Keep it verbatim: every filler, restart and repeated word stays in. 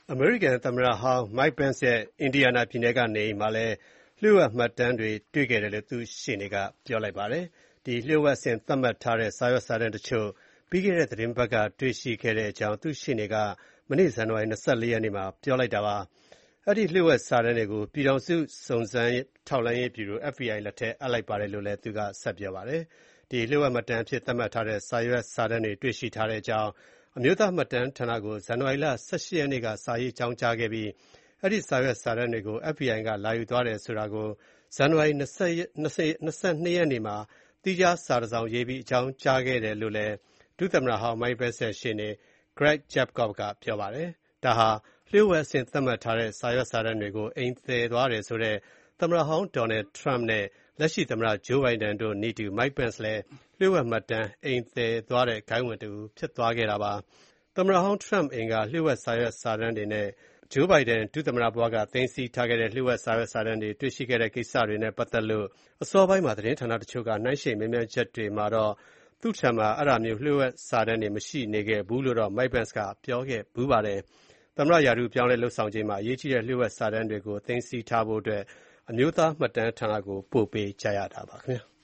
အမေရိကန်သမ္မတဟောင်း Mike Pence ရဲ့ အင်ဒီယားနားပြည်နယ်ကနေအိမ်မှာလည်းလျှို့ဝှက်မှတ်တမ်းတွေတွေ့ခဲ့တယ်လို့ သူ့ရှေ့နေကပြောလိုက်ပါတယ်။ ဒီလျှို့ဝှက်စဉ်သတ်မှတ်ထားတဲ့စာရွက်စာတမ်းတချို့ပြီးခဲ့တဲ့သီတင်းပတ်ကတွေ့ရှိခဲ့တဲ့အကြောင်းသူ့ရှေ့နေကမနေ့ဇန်နဝါရီ ၂၄ ရက်နေ့မှာပြောလိုက်တာပါ။ အဲ့ဒီလျှို့ဝှက်စာတမ်းတွေကို ပြည်ထောင်စုစုံစမ်းထောက်လှမ်းရေးဗျူရို F B I လက်ထဲအပ်လိုက်ပါတယ်လို့လည်း သူကဆက်ပြောပါတယ်။ ဒီလျှို့ဝှက်မှတ်တမ်းအဖြစ်သတ်မှတ်ထားတဲ့စာရွက်စာတမ်းတွေတွေ့ရှိထားတဲ့အကြောင်းအမျိုးသားမှတ်တမ်းဌာနကို ဇန်နဝါရီလ ၁၈ ရက်နေ့က စာရေးအကြောင်းကြားခဲ့ပြီး အဲ့ဒီစာရွက်စာတမ်းတွေကို F B I ကလာယူသွားတယ်ဆိုတာကို ဇန်နဝါရီ ၂၂ ရက်နေ့မှာ သီးခြားစာတစောင်ရေးပြီးအကြောင်းကြားခဲ့တယ်လို့လည်း ဒုသမ္မတဟောင်း Mike Pence ရဲ့ ရှေ့နေ Greg Jacob ကပြောပါတယ်။ ဒါဟာ လျှို့ဝှက်အဆင့်သတ်မှတ်ထားတဲ့စာရွက်စာတမ်းတွေကို အိမ်သယ်သွားတယ်ဆိုတဲ့ သမ္မတဟောင်း Donald Trump နဲ့ လက်ရှိသမ္မတ Joe Biden တို့နည်းတူ Mike Pence လည်း လျှို့ဝှက်မှတ်တမ်းအိမ်သယ်သွားတဲ့ဂိုဏ်းဝင်တဦးဖြစ်သွားခဲ့တာပါ။ သမ္မတဟောင်း Trump အိမ်က လျှို့ဝှက်စာရွက်စာတမ်းတွေနဲ့ Joe Biden ဒုသမ္မတဘဝကသိမ်းဆည်းထားခဲ့တဲ့လျှို့ဝှက်စာရွက်စာတမ်းတွေတွေ့ရှိခဲ့တဲ့ကိစ္စတွေနဲ့ပတ်သက်လို့ အစောပိုင်းမှာသတင်းဌာနတချို့ကနှိုင်းယှဉ်မေးမြန်းချက်တွေမှာတော့ သူ့ထံမှာ အဲ့ဒါမျိုးလျှို့ဝှက်စာတမ်းတွေမရှိနေခဲ့ဘူးလို့တော့ Mike Pence ကပြောခဲ့ဖူးပါတယ်။ သမ္မတရာထူးအပြောင်းအလဲလုပ်ဆောင်ချိန်မှာ အရေးကြီးတဲ့လျှို့ဝှက်စာတမ်းတွေကိုသိမ်းဆည်းထားဖို့အတွက် အမျိုးသားမှတ်တမ်းဌာနကိုပို့ပေးကြရတာပါခင်ဗျာ။